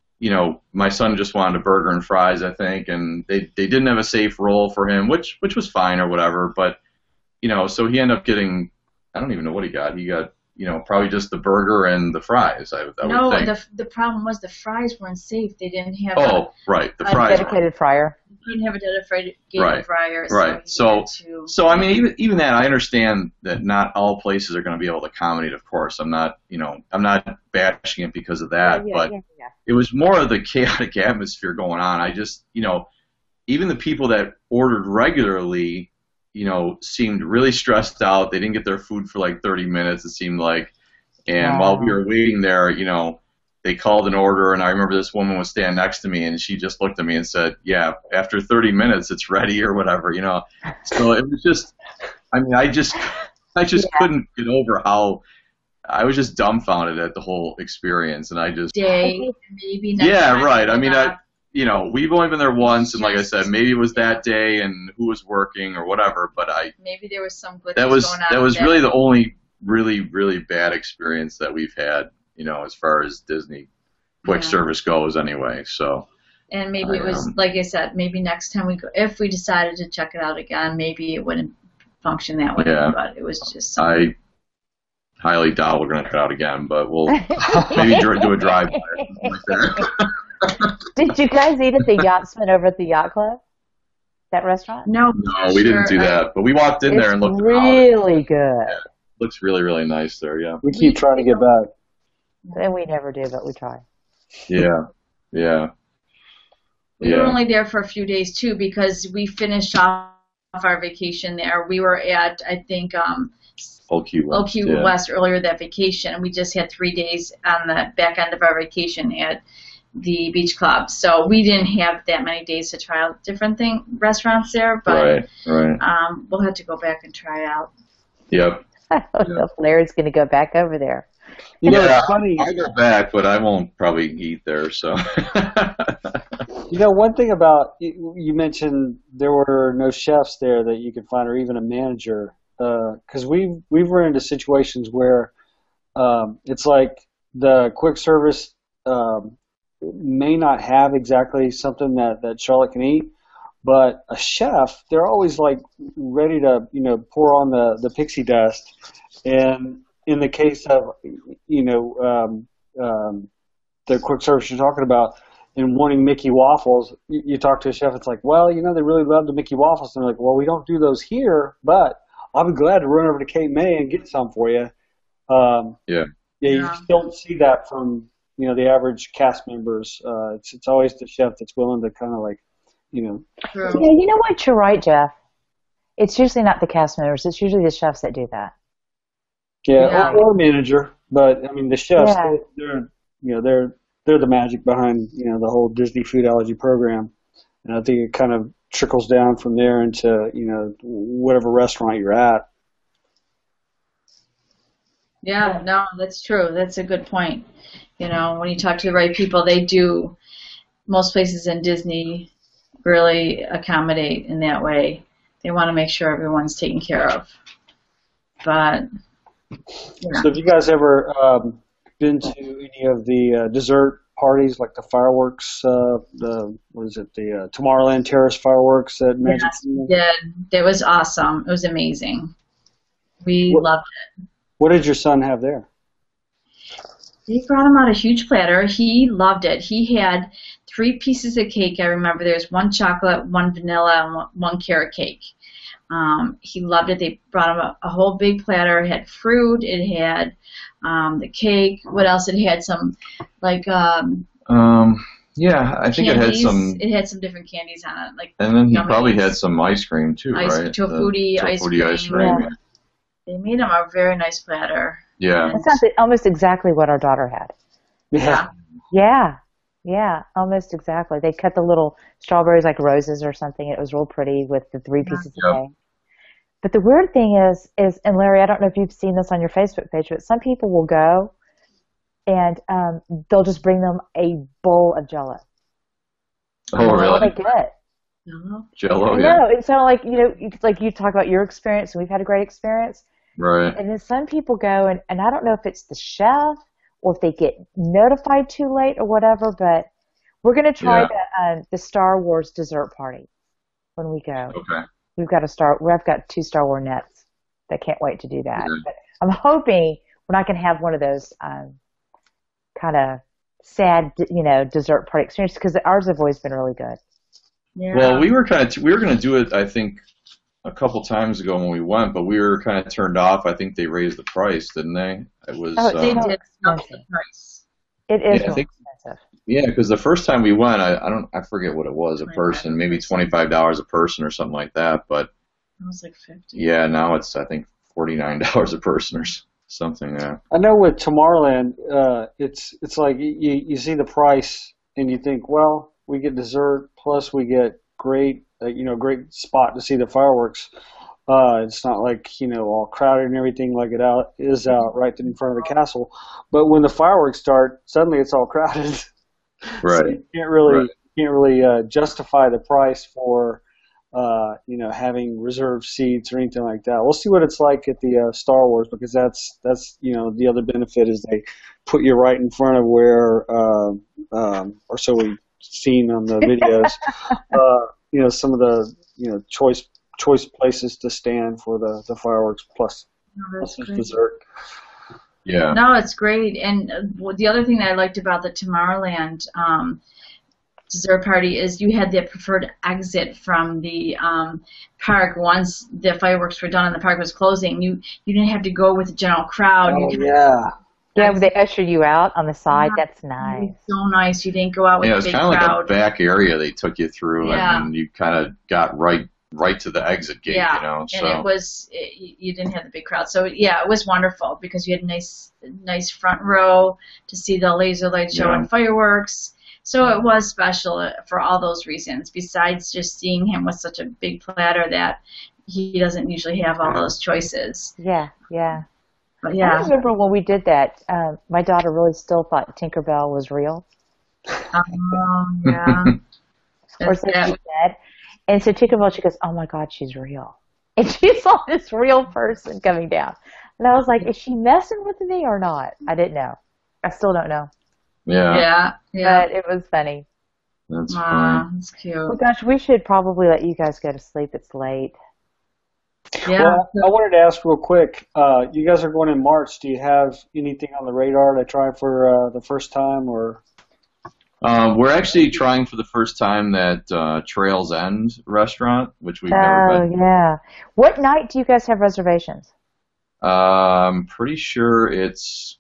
my son just wanted a burger and fries, I think, and they didn't have a safe roll for him, which was fine or whatever. But so he ended up getting, I don't even know what he got. He got probably just the burger and the fries. I would think. the problem was the fries weren't safe. They didn't have Right, the A fries. dedicated fryer. didn't have a dedicated Right, fryer. right. So, So I mean, even that, I understand that not all places are going to be able to accommodate. Of course, I'm not bashing it because of that, but it was more of the chaotic atmosphere going on. I just, even the people that ordered regularly, seemed really stressed out. They didn't get their food for like 30 minutes, it seemed like. And while we were waiting there, they called an order, and I remember this woman was standing next to me, and she just looked at me and said, yeah, after 30 minutes, it's ready or whatever, So it was just, I mean, I just couldn't get over how, I was just dumbfounded at the whole experience, and I just... maybe next time. Right. I mean, we've only been there once, and like I said, maybe it was that day and who was working or whatever, but maybe there was some glitches that was going on. really the only really, really bad experience that we've had, as far as Disney quick service goes anyway, so... And maybe it was, like I said, maybe next time we go, if we decided to check it out again, maybe it wouldn't function that way, but it was just... I highly doubt we're going to cut out again, but we'll maybe do a drive-by or something like that. Did you guys eat at the Yachtsman over at the Yacht Club? That restaurant? No, we didn't do that, but we walked in there and looked around. Really good. Yeah, looks really, really nice there, yeah. We keep trying to get back. And we never do, but we try. Yeah. We were only there for a few days, too, because we finished off our vacation there. We were at, I think, Old Key West. West earlier that vacation, and we just had 3 days on the back end of our vacation at the beach club. So we didn't have that many days to try out different restaurants there, but we'll have to go back and try out. Yep. I don't know if Larry's going to go back over there. You know, it's funny. I go back, but I won't probably eat there. So, you know, one thing about you mentioned there were no chefs there that you could find, or even a manager, because we've run into situations where it's like the quick service may not have exactly something that Charlotte can eat, but a chef, they're always like ready to pour on the pixie dust. And in the case of the quick service you're talking about, and wanting Mickey waffles, you talk to a chef, it's like, well, they really love the Mickey waffles, and they're like, well, we don't do those here, but I'll be glad to run over to Cape May and get some for you. You just don't see that from the average cast members. It's always the chef that's willing to kind of like, True. Yeah, you know what? You're right, Jeff. It's usually not the cast members. It's usually the chefs that do that. Yeah. Or manager, but I mean the chefs, they're the magic behind the whole Disney food allergy program, and I think it kind of trickles down from there into whatever restaurant you're at. Yeah, no, that's true. That's a good point. When you talk to the right people, they do. Most places in Disney really accommodate in that way. They want to make sure everyone's taken care of. But So have you guys ever been to any of the dessert parties, like the fireworks, the Tomorrowland Terrace fireworks at Magic Kingdom? Yes, we did. It was awesome. It was amazing. We loved it. What did your son have there? They brought him out a huge platter. He loved it. He had 3 pieces of cake. I remember there was 1 chocolate, 1 vanilla, and 1 carrot cake. He loved it. They brought him a whole big platter. It had fruit. It had the cake. What else? It had some I think candies. it had some. It had some different candies on it, And then he probably had some ice cream too, right? Tofuti ice cream. Yeah. They made him a very nice platter. Yeah. That sounds almost exactly what our daughter had. Yeah, almost exactly. They cut the little strawberries like roses or something. It was real pretty with the 3 pieces of cake. But the weird thing is, and Larry, I don't know if you've seen this on your Facebook page, but some people will go and they'll just bring them a bowl of Jell-O. Oh, really? What they get. Jell-O, yeah. No, it's kind of like you talk about your experience, and we've had a great experience. Right. And then some people go, and I don't know if it's the chef or if they get notified too late or whatever, but we're going to try the Star Wars dessert party when we go. Okay. We've got got 2 Star Wars nets. I can't wait to do that. Okay. But I'm hoping we're not going to have one of those kind of sad, dessert party experiences, because ours have always been really good. Yeah. Well, we were going to do it, I think, a couple times ago when we went, but we were kind of turned off. I think they raised the price, didn't they? It was. They did up the price. It is expensive. Yeah, because the first time we went, I forget what it was a person, maybe $25 a person or something like that. But it was like $50. Yeah, now it's I think $49 a person or something. Yeah. I know with Tomorrowland, it's like you see the price and you think, well, we get dessert plus we get great spot to see the fireworks. It's not like all crowded and everything like it is out right in front of the castle. But when the fireworks start, suddenly it's all crowded. Right. So you can't really justify the price for having reserved seats or anything like that. We'll see what it's like at the Star Wars, because that's the other benefit is they put you right in front of where or so we've seen on the videos. Some of the choice places to stand for the fireworks plus dessert. Yeah. No, it's great. And the other thing that I liked about the Tomorrowland dessert party is you had the preferred exit from the park once the fireworks were done and the park was closing. You didn't have to go with the general crowd. Yeah, they usher you out on the side. That's nice. It's so nice. You didn't go out with the big crowd. Yeah, it was kind of like a back area they took you through, and you kind of got right right to the exit gate. Yeah, You know, so and you didn't have the big crowd. So yeah, it was wonderful because you had a nice front row to see the laser light show and fireworks. So it was special for all those reasons, besides just seeing him with such a big platter that he doesn't usually have all those choices. Yeah, yeah. But yeah. I remember when we did that, my daughter really still thought Tinkerbell was real. Yeah. Or so she said. And so Tinkerbell, she goes, oh my God, she's real. And she saw this real person coming down. And I was like, is she messing with me or not? I didn't know. I still don't know. Yeah. But it was funny. That's fun. That's cute. Well, gosh, we should probably let you guys go to sleep. It's late. Yeah. Well, I wanted to ask real quick. You guys are going in March. Do you have anything on the radar to try for the first time, or? We're actually trying for the first time that Trails End restaurant, which we've never been. Oh, yeah. What night do you guys have reservations? I'm pretty sure it's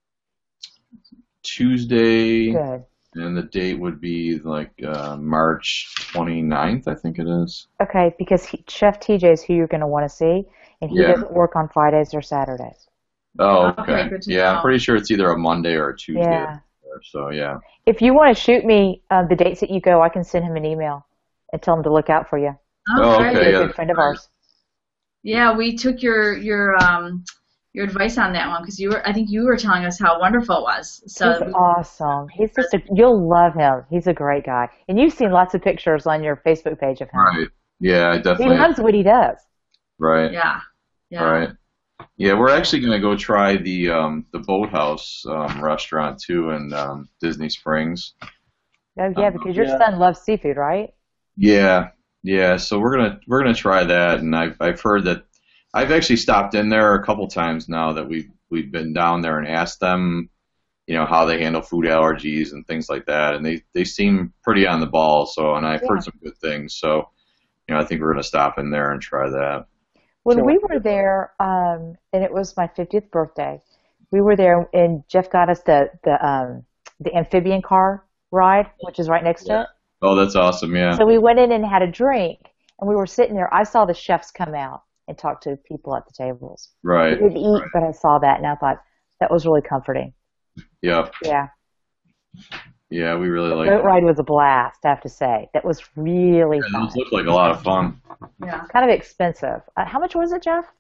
Tuesday. Good. And the date would be like March 29th, I think it is. Okay, because Chef TJ is who you're going to want to see, and he doesn't work on Fridays or Saturdays. Oh, okay. Good to Yeah, know. I'm pretty sure it's either a Monday or a Tuesday. Yeah. So, yeah. If you want to shoot me the dates that you go, I can send him an email and tell him to look out for you. Oh, great. okay. He's Yeah, a good friend of ours. Yeah, we took your advice on that one because I think you were telling us how wonderful it was. So He's awesome. He's just you'll love him. He's a great guy. And you've seen lots of pictures on your Facebook page of him. Right. Yeah, He definitely. loves what he does. Right. yeah. Right. Yeah, we're actually going to go try the Boathouse restaurant too in Disney Springs. Oh yeah, because your son loves seafood, right? Yeah. So we're gonna try that, and I've heard that I've actually stopped in there a couple times now that we've been down there and asked them, you know, how they handle food allergies and things like that, and they seem pretty on the ball. So, and I've heard some good things. So, you know, I think we're gonna stop in there and try that. When we were there, and it was my 50th birthday, we were there, and Jeff got us the amphibian car ride, which is right next to it. Oh, that's awesome! Yeah. So we went in and had a drink, and we were sitting there. I saw the chefs come out and talk to people at the tables. Right. We didn't eat, but I saw that, and I thought that was really comforting. Yep. Yeah. Yeah, we really like. The boat ride was a blast, I have to say. That was really fun. Those look like a lot of fun. Yeah. Kind of expensive. How much was it, Jeff?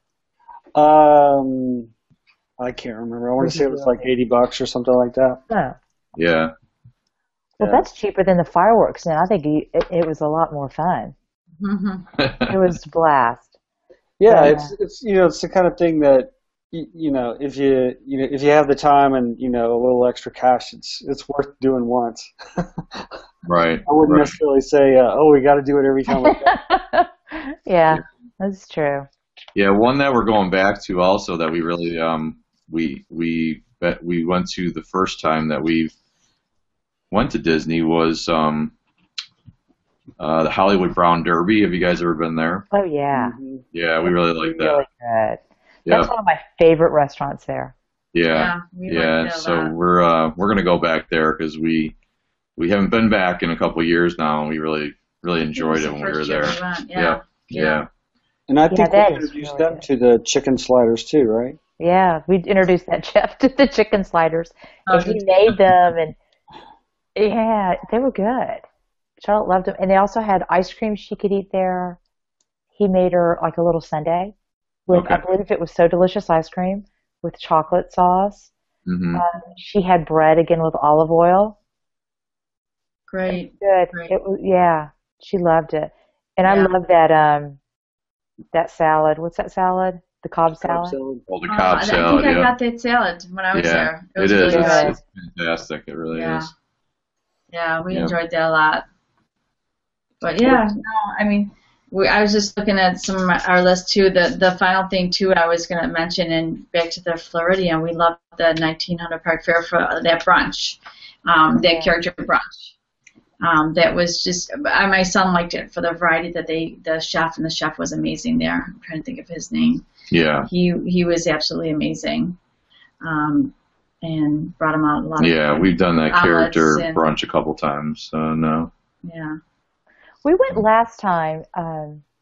I can't remember. I want to say it was like $80 or something like that. Oh. Yeah. Well, that's cheaper than the fireworks, and I think it was a lot more fun. It was a blast. Yeah, it's it's the kind of thing that if you have the time and a little extra cash, it's worth doing once. Right. I wouldn't necessarily say, we got to do it every time. Yeah, that's true. Yeah, one that we're going back to also that we really we went to the first time that we went to Disney was the Hollywood Brown Derby. Have you guys ever been there? Oh yeah. Mm-hmm. Yeah, we really like that. Really good. Yeah. That's one of my favorite restaurants there. Yeah. We like that a So lot. we're gonna go back there because we haven't been back in a couple of years now, and we really enjoyed it when we were there. Yeah. And I think that we is introduced really them good. to the chicken sliders too, right? Yeah, we introduced that chef to the chicken sliders, Oh, and he made them, and yeah, they were good. Charlotte loved them, and they also had ice cream she could eat there. He made her like a little sundae with, I believe it was So Delicious ice cream with chocolate sauce. Mm-hmm. She had bread again with olive oil. Great. Good. Great. It was, yeah, she loved it, and I Yeah. love that salad. What's that salad? The Cobb salad. Oh, the Cobb I salad. think I Yeah. got that salad when I was there. It was It is. really good. It's fantastic. It really Yeah. is. Yeah, we Yeah. enjoyed that a lot. But yeah, no, I mean, I was just looking at some of our list too. The final thing too I was going to mention, and back to the Floridian, we loved the 1900 Park Fair for that brunch, that character brunch. That was just, my son liked it for the variety that the chef was amazing there. I'm trying to think of his name. Yeah. He was absolutely amazing. And brought him out a lot of Yeah, we've done that outlets character and- brunch a couple times. So no. Yeah. We went last time,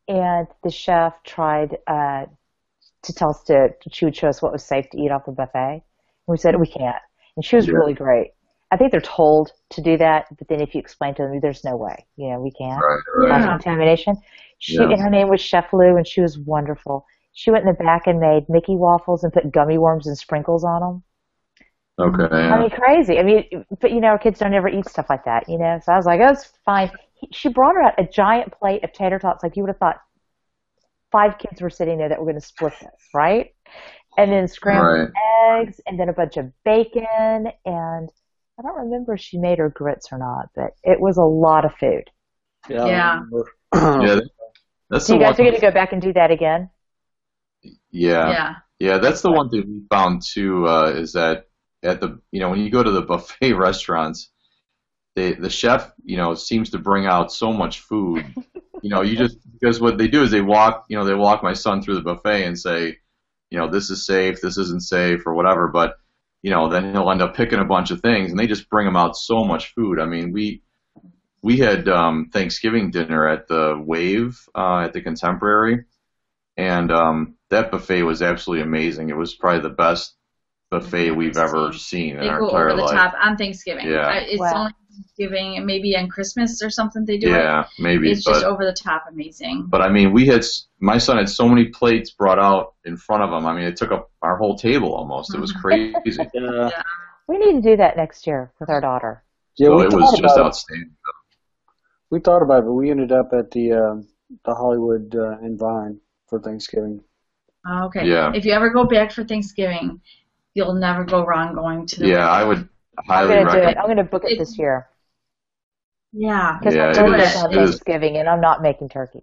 and the chef tried to tell us she would show us what was safe to eat off the buffet. And we said, we can't. And she was really great. I think they're told to do that, but then if you explain to them, there's no way. We can't. Right. Contamination. And her name was Chef Lou, and she was wonderful. She went in the back and made Mickey waffles and put gummy worms and sprinkles on them. Okay. I mean, crazy. I mean, but our kids don't ever eat stuff like that, So I was like, oh, it's fine. She brought her out a giant plate of tater tots, like you would have thought 5 kids were sitting there that were going to split this, right? And then scrambled eggs, and then a bunch of bacon, and I don't remember if she made her grits or not, but it was a lot of food. Yeah. So you guys are going to go back and do that again? Yeah, that's the one thing we found too, is that at the when you go to the buffet restaurants, the chef seems to bring out so much food. Because what they do is they walk my son through the buffet and say, this is safe, this isn't safe, or whatever. But then he'll end up picking a bunch of things, and they just bring him out so much food. I mean, we had Thanksgiving dinner at the Wave at the Contemporary, and that buffet was absolutely amazing. It was probably the best buffet we've ever seen in our entire life. They go over the top on Thanksgiving. Yeah. It's only Thanksgiving, and maybe on Christmas or something they do it. Yeah, maybe. It's just over the top amazing. But I mean, my son had so many plates brought out in front of him. I mean, it took up our whole table almost. It was crazy. We need to do that next year with our daughter. Yeah, it was just outstanding. We thought about it, but we ended up at the Hollywood and Vine for Thanksgiving. Oh, okay. Yeah. If you ever go back for Thanksgiving, you'll never go wrong going to the I would highly recommend. I'm going to book it this year. Yeah. Because I'm going to Thanksgiving, and I'm not making turkey.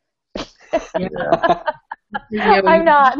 I'm not.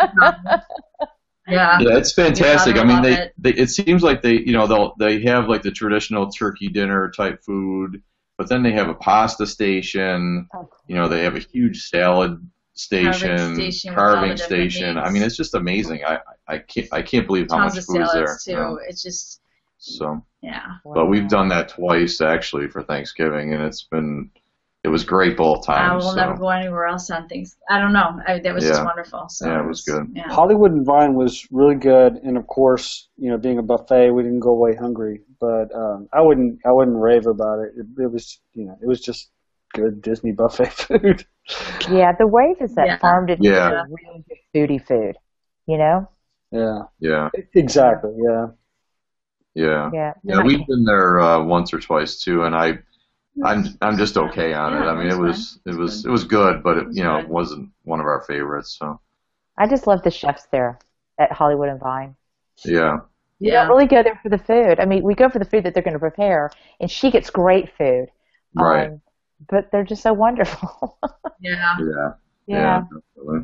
Yeah, it's fantastic. I mean, it seems like they have like the traditional turkey dinner type food, but then they have a pasta station. Oh, cool. They have a huge salad station, carving station. I mean, it's just amazing. I can't believe how much food is there. Too. It's just But we've done that twice actually for Thanksgiving, and it was great both times. I will never go anywhere else on things. I don't know. That was just wonderful. So it was good. Yeah. Hollywood and Vine was really good, and of course, being a buffet, we didn't go away hungry. But I wouldn't rave about it. It was it was just good Disney buffet food. Yeah, the Wave is that farmed into really good foodie food. Yeah. Yeah. Exactly. Yeah. We've been there once or twice too, and I'm just okay on it. I mean, it was good, but it wasn't one of our favorites. So I just love the chefs there at Hollywood and Vine. Yeah. You don't really go there for the food. I mean, we go for the food that they're going to prepare, and she gets great food. Right. But they're just so wonderful. Yeah. Definitely.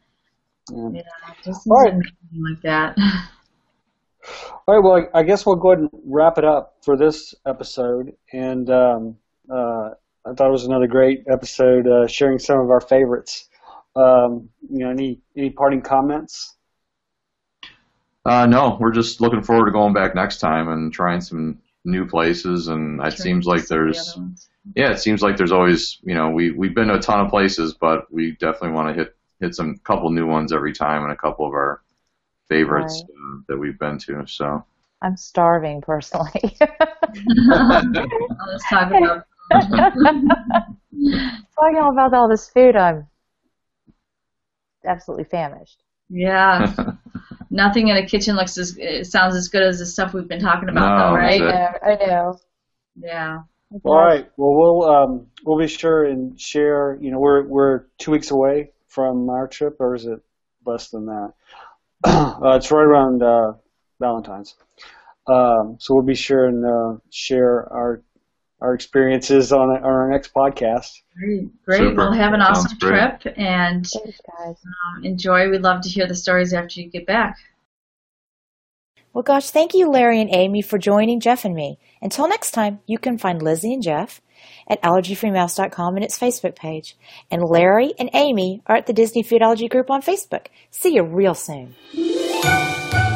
Just like that. All right, well, I guess we'll go ahead and wrap it up for this episode. And I thought it was another great episode, sharing some of our favorites. Any parting comments? No, we're just looking forward to going back next time and trying some new places. And it seems like there's always, we've been to a ton of places, but we definitely want to hit some couple new ones every time, and a couple of our favorites that we've been to. So I'm starving personally. Let's talk about talking about all this food. I'm absolutely famished. Yeah. Nothing in a kitchen sounds as good as the stuff we've been talking about, though, right? I know. Yeah. All right. Well, we'll be sure and share. We're 2 weeks away from our trip, or is it less than that? It's right around Valentine's. So we'll be sure and share our experiences on our next podcast. Great. Super. We'll have an awesome Sounds great. trip, and Thanks, guys. enjoy. We'd love to hear the stories after you get back. Well, gosh, thank you, Larry and Amy, for joining Jeff and me. Until next time, you can find Lizzie and Jeff at allergyfreemouse.com and its Facebook page. And Larry and Amy are at the Disney Food Allergy Group on Facebook. See you real soon.